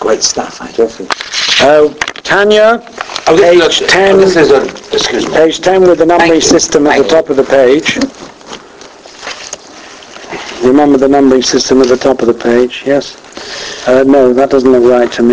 great stuff. Tanya, page 10. This is excuse me. Page 10 with the numbering system at the top of the page. Remember the numbering system at the top of the page, yes? No, that doesn't look right to me.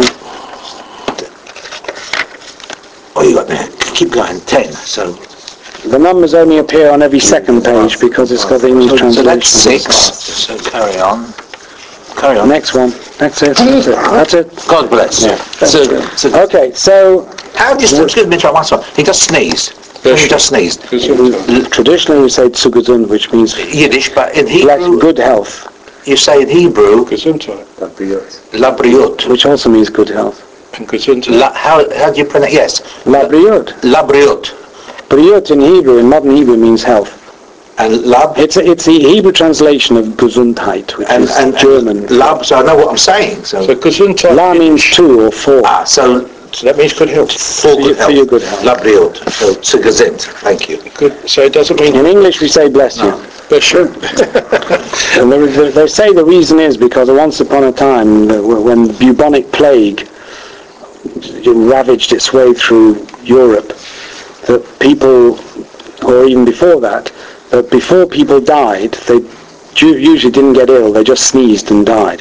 Oh, you got there. Keep going. 10. So the numbers only appear on every second page because it's got the English translation. So that's 6. So carry on. Carry on. Next one. That's it. That's it. God bless. Yeah. So, okay, so... How do you... Excuse me, one second. He just sneezed. He just sneezed. Traditionally we say Tsugazun, which means... Yiddish, but in Hebrew... Good health. You say in Hebrew... Gesundheit. Labriut. Which also means good health. And Gesundheit. How do you pronounce... Yes. Labriut. Labriut. Briut in Hebrew, in modern Hebrew, means health. And lab? It's the Hebrew translation of Gesundheit, which is German. And lab, so I know what I'm saying. So Gesundheit. La means 2 or 4. So that means good health. For your good health. Labriut. So Tsugazint. Thank you. Good. So it doesn't mean... In English we say bless you. Bless you. And they say the reason is because once upon a time, when bubonic plague ravaged its way through Europe, that people, or even before that before people died, they usually didn't get ill, they just sneezed and died.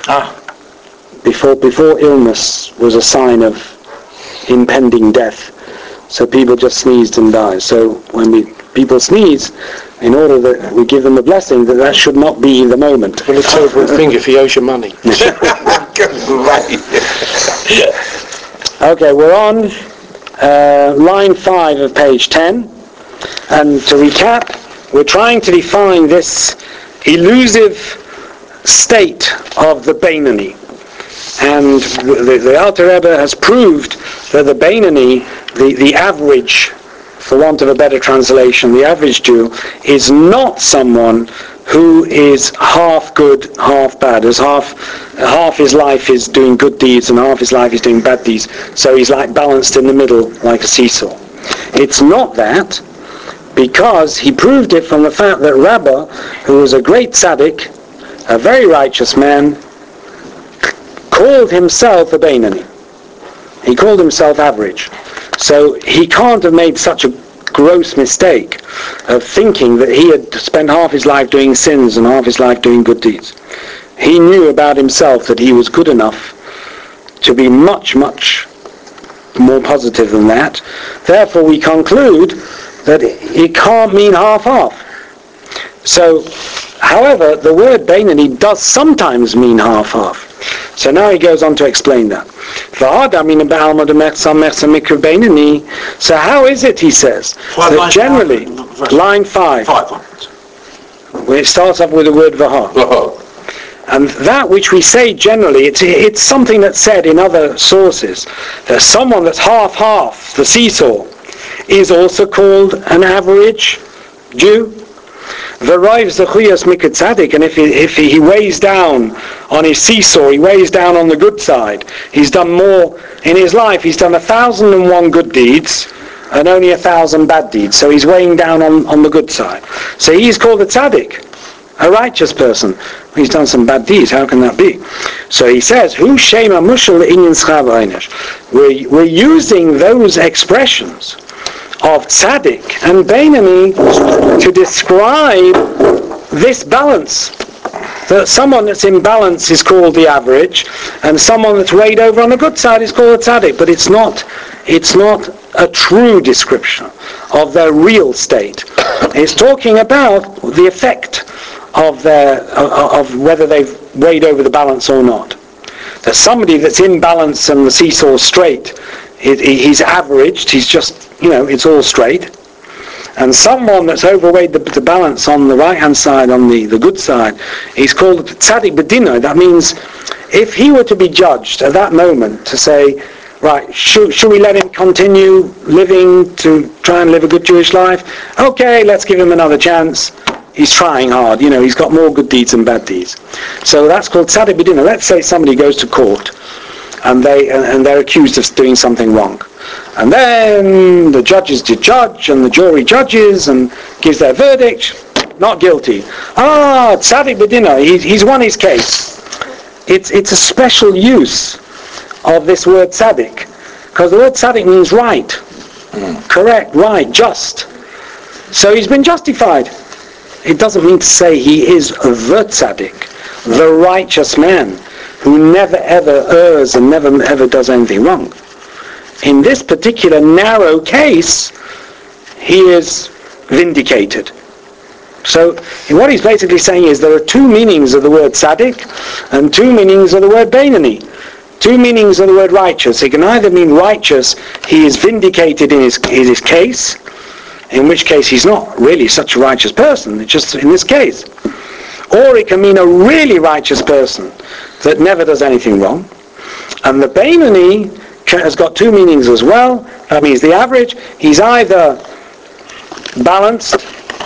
Before illness was a sign of impending death, so people just sneezed and died. So when people sneeze, in order that we give them a blessing, that should not be the moment. Well, it's a terrible thing if he owes you money. Okay, we're on line 5 of page 10, and to recap, we're trying to define this elusive state of the Beinoni. And the Alter Rebbe has proved that the Beinoni, the average, for want of a better translation, the average Jew, is not someone who is half good, half bad. As half his life is doing good deeds and half his life is doing bad deeds. So he's like balanced in the middle, like a seesaw. It's not that, because he proved it from the fact that Rabbah, who was a great tzaddik, a very righteous man, called himself a Beinoni. He called himself average. So he can't have made such a gross mistake of thinking that he had spent half his life doing sins and half his life doing good deeds. He knew about himself that he was good enough to be much, much more positive than that. Therefore we conclude that it can't mean half-half. So, however, the word Beinoni does sometimes mean half-half. So now he goes on to explain that. So how is it, he says, that generally, line 5, when it starts off with the word V'ha, and that which we say generally, it's something that's said in other sources, that someone that's half-half, the seesaw, is also called an average Jew. V'roiv zechuyas mikra tzaddik, and if he weighs down on his seesaw, he weighs down on the good side. He's done more in his life. He's done 1,001 good deeds and only 1,000 bad deeds. So he's weighing down on the good side. So he's called a tzaddik, a righteous person. He's done some bad deeds. How can that be? So he says, "Hu shema mushal inyan schav einish." We're using those expressions of tzaddik and Beinoni to describe this balance. That someone that's in balance is called the average, and someone that's weighed over on the good side is called a tzaddik. But it's not a true description of their real state. It's talking about the effect of whether they've weighed over the balance or not. That somebody that's in balance and the seesaw's straight, he's averaged, he's just, it's all straight. And someone that's overweighed the balance on the right-hand side, on the good side, he's called tzaddik b'dino. That means if he were to be judged at that moment to say, right, should we let him continue living to try and live a good Jewish life? Okay, let's give him another chance. He's trying hard, he's got more good deeds than bad deeds. So that's called tzaddik b'dino. Let's say somebody goes to court and they're accused of doing something wrong. And then the judges judge and the jury judges and gives their verdict, not guilty. Tzaddik b'dino, he's won his case. It's a special use of this word tzaddik. Because the word tzaddik means right, correct, right, just. So he's been justified. It doesn't mean to say he is the tzaddik, the righteous man, who never ever errs and never ever does anything wrong. In this particular narrow case, he is vindicated. So what he's basically saying is there are two meanings of the word tzaddik and two meanings of the word Beinoni. Two meanings of the word righteous. It can either mean righteous, he is vindicated in his case, in which case he's not really such a righteous person, it's just in this case. Or it can mean a really righteous person that never does anything wrong. And the Beinoni has got two meanings as well. That means the average. He's either balanced,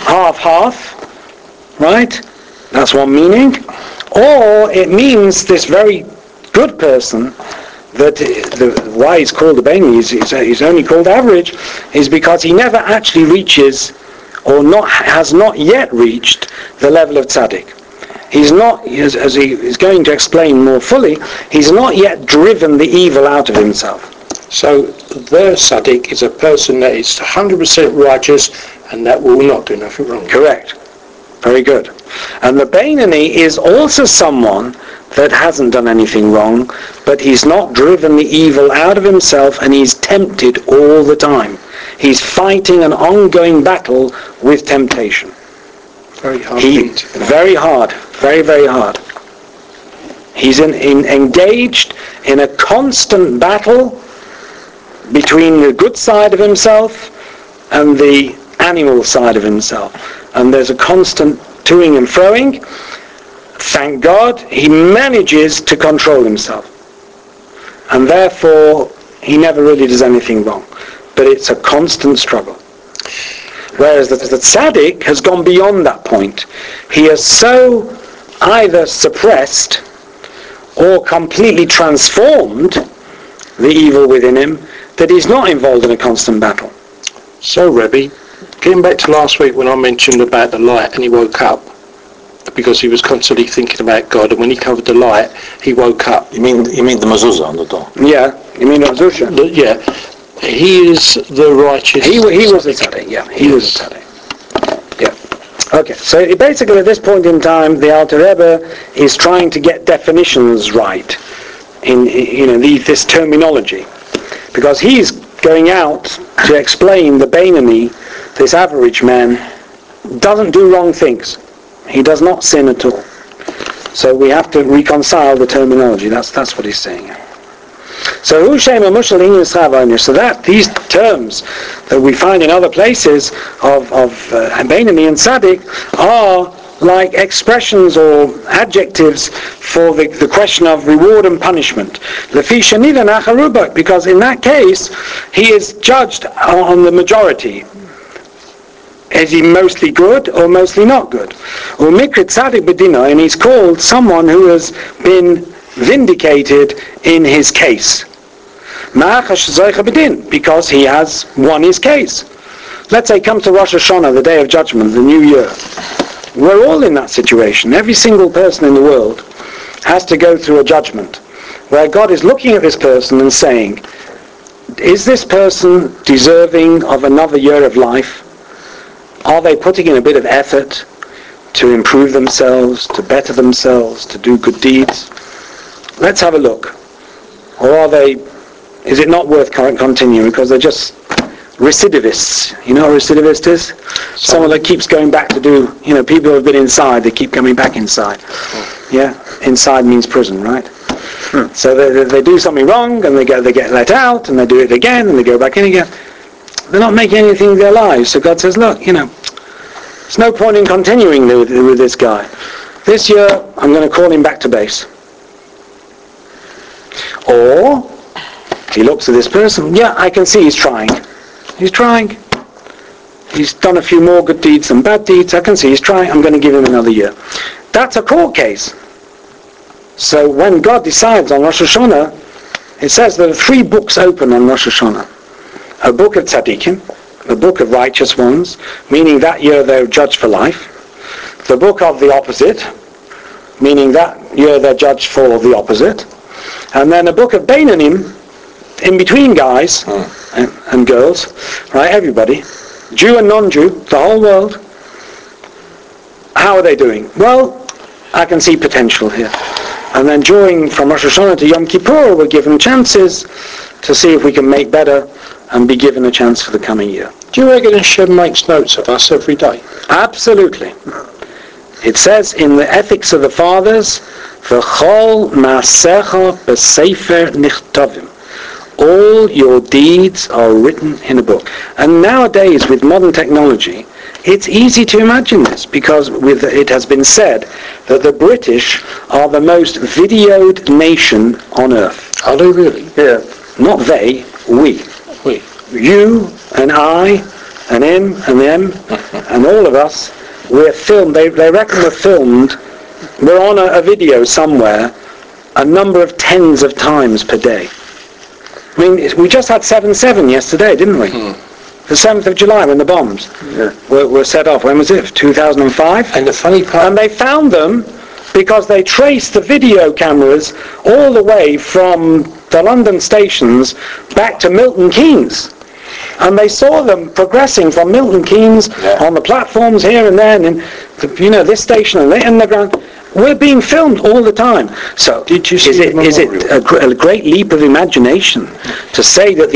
half-half, right? That's one meaning. Or it means this very good person, that why he's called the Beinoni, he's only called average, is because he never actually reaches, or has not yet reached, the level of tzaddik. He's not, as he is going to explain more fully, he's not yet driven the evil out of himself. So the tzaddik is a person that is 100% righteous and that will not do nothing wrong. Correct. Very good. And the Beinoni is also someone that hasn't done anything wrong, but he's not driven the evil out of himself, and he's tempted all the time. He's fighting an ongoing battle with temptation. Very hard. Very hard. Very, very hard. He's engaged in a constant battle between the good side of himself and the animal side of himself. And there's a constant toing and froing. Thank God he manages to control himself. And therefore he never really does anything wrong. But it's a constant struggle. Whereas the tzaddik has gone beyond that point. He has so either suppressed or completely transformed the evil within him that he's not involved in a constant battle. So, Rebbe, getting back to last week when I mentioned about the light and he woke up because he was constantly thinking about God, and when he covered the light, he woke up. You mean the mezuzah on the door? Yeah, you mean the mezuzah? Yeah. He is the righteous. He was a tzaddik, yeah. He was a tzaddik. Yeah. Okay, so basically at this point in time, the Alter Rebbe is trying to get definitions right in this terminology, because he's going out to explain the Beinoni, this average man, doesn't do wrong things. He does not sin at all. So we have to reconcile the terminology. That's what he's saying. So that these terms that we find in other places of Beinoni and Tzaddik are like expressions or adjectives for the question of reward and punishment. Because in that case, he is judged on the majority. Is he mostly good or mostly not good? And he's called someone who has been vindicated in his case. Because he has won his case. Let's say come to Rosh Hashanah, the Day of Judgment, the New Year. We're all in that situation. Every single person in the world has to go through a judgment where God is looking at this person and saying, is this person deserving of another year of life? Are they putting in a bit of effort to improve themselves, to better themselves, to do good deeds? Let's have a look. Or is it not worth continuing because they're just recidivists? You know what a recidivist is? Someone that keeps going back to do, people who have been inside, they keep coming back inside. Yeah? Inside means prison, right? So they do something wrong and they get let out and they do it again and they go back in again. They're not making anything of their lives. So God says, look, there's no point in continuing with this guy. This year, I'm going to call him back to base. Or, he looks at this person, yeah, I can see he's trying. He's trying. He's done a few more good deeds than bad deeds. I can see he's trying. I'm going to give him another year. That's a court case. So when God decides on Rosh Hashanah, it says there are 3 books open on Rosh Hashanah. A book of tzaddikim, the book of righteous ones, meaning that year they're judged for life. The book of the opposite, meaning that year they're judged for the opposite. and then a book of Beinanim, in between guys and girls, right, everybody, Jew and non-Jew, the whole world. How are they doing? Well, I can see potential here. And then from Rosh Hashanah to Yom Kippur, we're given chances to see if we can make better and be given a chance for the coming year. Do you reckon Hashem makes notes of us every day? Absolutely. It says in the Ethics of the Fathers, V'chol ma'asecha b'sefer nichtavim. All your deeds are written in a book. And nowadays, with modern technology, it's easy to imagine this, because it has been said that the British are the most videoed nation on earth. Are they really? Yeah. Not they, we. We. You and I and him and them and all of us, we're filmed. They reckon we're filmed. We're on a video somewhere a number of tens of times per day. I mean, we just had 7/7 yesterday, didn't we? The 7th of July, when the bombs were set off. When was it? 2005? And the funny part... And they found them because they traced the video cameras all the way from the London stations back to Milton Keynes. And they saw them progressing from Milton Keynes on the platforms here and there, and this station and in the ground. We're being filmed all the time. So is it a great leap of imagination to say that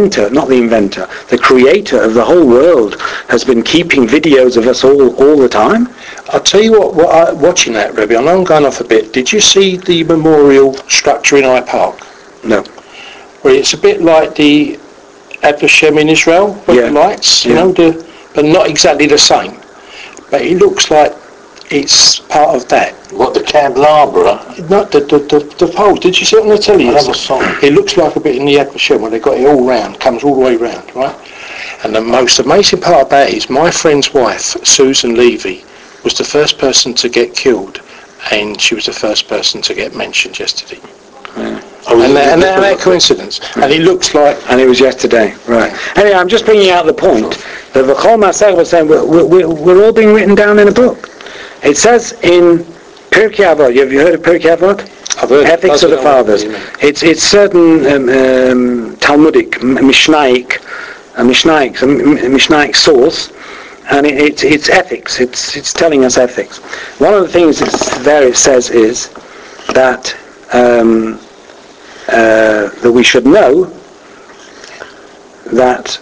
the creator of the whole world has been keeping videos of us all the time? I'll tell you what watching that, Rebbe, I know I'm going off a bit. Did you see the memorial structure in Hyde Park? No. Well, it's a bit like the Ad Vashem in Israel, with the lights, but not exactly the same. But it looks like it's part of that. What, the candelabra? Not the pole. Did you see it on the telly? I never saw it. It looks like a bit in the Ad Vashem where they got it all round, comes all the way round, right? And the most amazing part of that is my friend's wife, Susan Levy, was the first person to get killed, and she was the first person to get mentioned yesterday. Yeah. And that coincidence. And it looks like... And it was yesterday, right. Anyway, I'm just bringing out the point that the Chol Masech was saying we're all being written down in a book. It says in Pirkei Avot, have you heard of Pirkei Avot? I've heard Ethics of the Fathers. It's certain Talmudic, Mishnaic source, and it's ethics. It's telling us ethics. One of the things it says is that that we should know that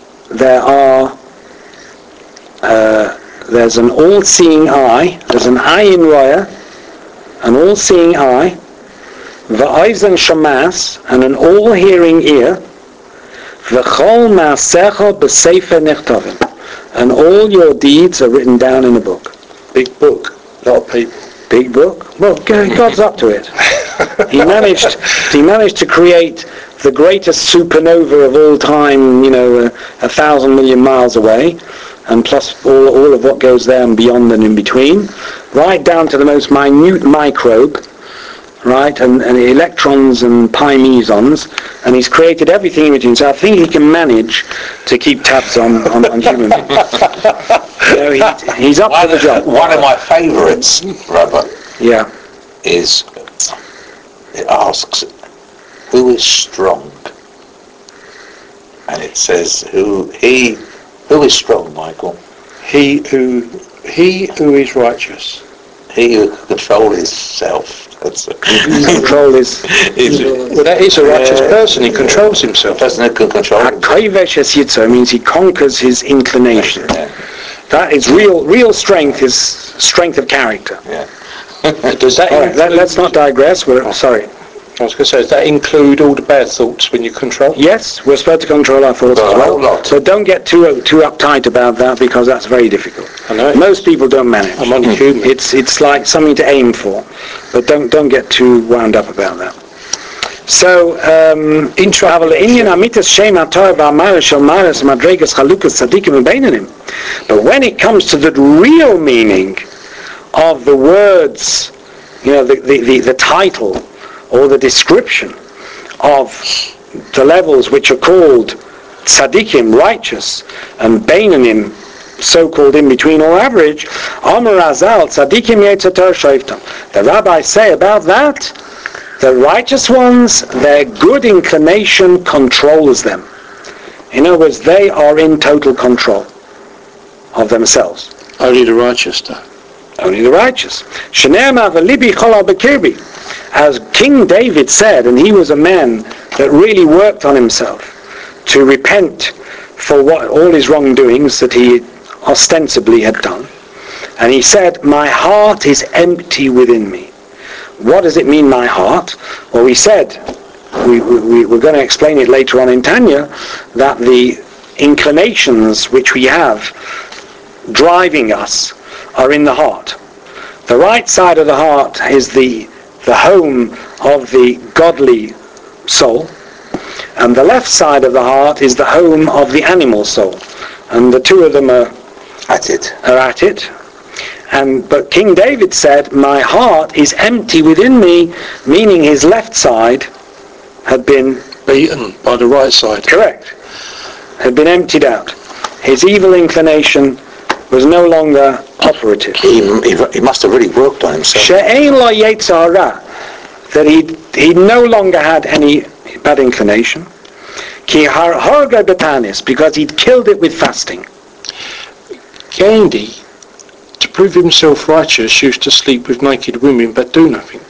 there's an all-seeing eye, there's an ayin roya, an all-seeing eye, v'oizen shamas, and an all-hearing ear, v'chol ma'asecha b'sefer nichtavim, and all your deeds are written down in a book. Big book, a lot of people. Big book? Well, God's up to it. He managed to create the greatest supernova of all time, 1,000 million miles away, and plus all of what goes there and beyond and in between, right down to the most minute microbe, right, and electrons and pi mesons, and he's created everything in between. So I think he can manage to keep tabs on human beings. He's up to the job. One of my favourites, Robert, is, it asks, who is strong? And it says, who is strong, Michael? He who is righteous. He who can control himself. Control is... Well, that is a righteous person. He controls himself. Doesn't it control himself? means he conquers his inclination. That is real strength, is strength of character. Does that include... Let's not digress. Sorry. I was going to say, does that include all the bad thoughts when you control? Yes, we're supposed to control our thoughts as well. So don't get too uptight about that, because that's very difficult. I know. Most people don't manage. I'm only human. It's like something to aim for, but don't get too wound up about that. So, but when it comes to the real meaning of the words, the title or the description of the levels which are called tzaddikim, righteous, and beinanim, so-called in between or average, Amar Razal, tzaddikim yetzator shoiftam. The rabbis say about that The righteous ones, their good inclination controls them. In other words, they are in total control of themselves. Only the righteous, though. Only the righteous. As King David said, and he was a man that really worked on himself to repent for all his wrongdoings that he ostensibly had done. And he said, my heart is empty within me. What does it mean, my heart? Well, we said, we're going to explain it later on in Tanya, that the inclinations which we have driving us are in the heart. The right side of the heart is the home of the godly soul, and the left side of the heart is the home of the animal soul, and the two of them are at it. But King David said, my heart is empty within me, meaning his left side had been beaten by the right side. Correct. Had been emptied out. His evil inclination was no longer operative. He must have really worked on himself. She'ein lo yetzer hara, that he no longer had any bad inclination. Ki harga betanis, because he'd killed it with fasting. Gandhi, to prove himself righteous, used to sleep with naked women but do nothing.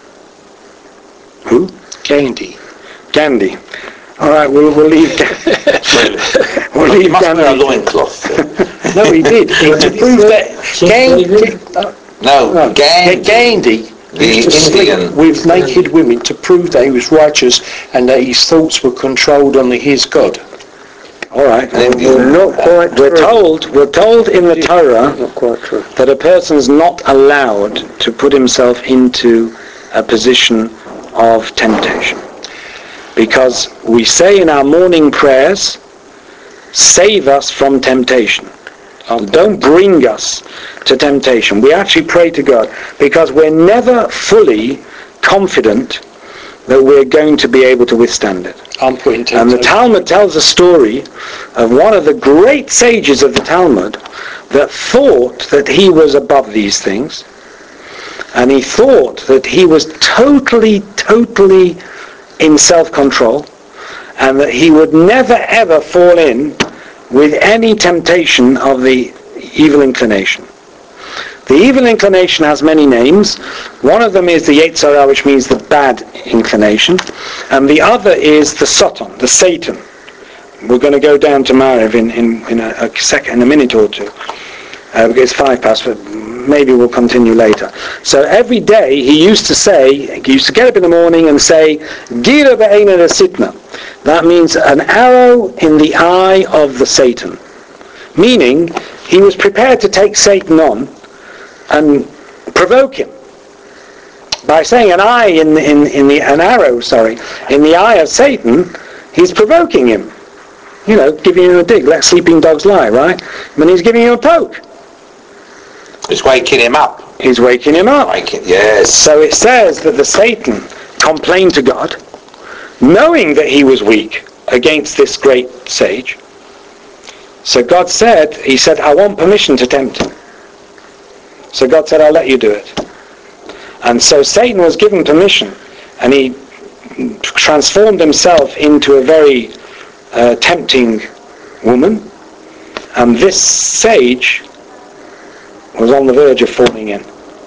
Who? Gandhi. All right, we'll leave. We'll leave Gandhi. Gandhi. A loincloth. No, he did. To prove that Gandhi used to sleep with naked women to prove that he was righteous and that his thoughts were controlled on his God. All right. Not quite true. We're told in the Torah that a person's not allowed to put himself into a position of temptation. Because we say in our morning prayers, save us from temptation. Don't bring us to temptation. We actually pray to God because we're never fully confident that we're going to be able to withstand it. And the Talmud tells a story of one of the great sages of the Talmud that thought that he was above these things, and he thought that he was totally in self-control, and that he would never ever fall in with any temptation of the evil inclination. The evil inclination has many names. One of them is the Yetzer Hara, which means the bad inclination, and the other is the Satan, the Satan. We're going to go down to Mariv in a minute or two. Because it's 5 past, but maybe we'll continue later. So every day he used to get up in the morning and say, Gira be'ena de sitna. That means an arrow in the eye of the Satan. Meaning, he was prepared to take Satan on and provoke him. By saying an arrow in the eye of Satan, he's provoking him. You know, giving him a dig, let sleeping dogs lie, right? I mean, he's giving him a poke. He's waking him up. Yes. So it says that the Satan complained to God, knowing that he was weak against this great sage. So God said, he said, I want permission to tempt him. So God said, I'll let you do it. And so Satan was given permission, and he transformed himself into a very tempting woman. And this sage was on the verge of falling in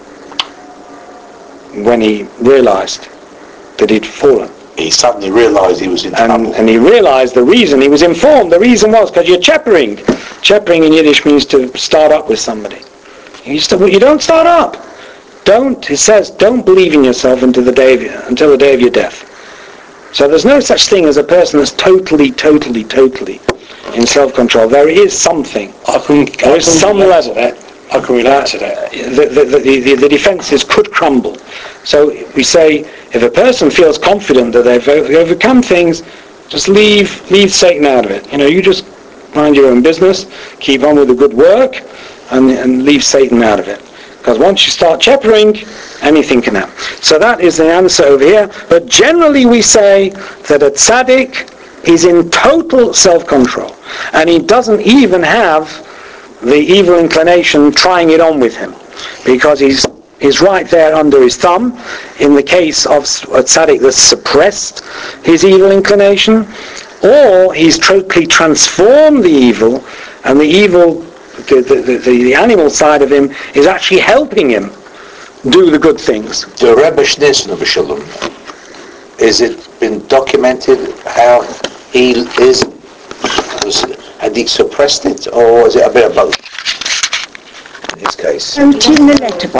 when he realized that he'd fallen. He suddenly realized he was in trouble. And he realized the reason. He was informed. The reason was because you're cheppering. Cheppering in Yiddish means to start up with somebody. You don't start up. It says, don't believe in yourself until the day of your death. So there's no such thing as a person that's totally in self-control. There is something. There is some level. I can relate to that. The defences could crumble. So we say, if a person feels confident that they've overcome things, just leave Satan out of it. You know, you just mind your own business, keep on with the good work, and leave Satan out of it. Because once you start cheppering, anything can happen. So that is the answer over here. But generally we say that a tzaddik is in total self-control, and he doesn't even have the evil inclination trying it on with him, because he's is right there under his thumb. In the case of a tzaddik that's suppressed his evil inclination, or he's totally transformed the evil, and the evil, the animal side of him, is actually helping him do the good things. The Rebbe Schneerson of Shalom, is it been documented how he is? Had he suppressed it, or was it a bit of both in his case? Wrote in the letterbox.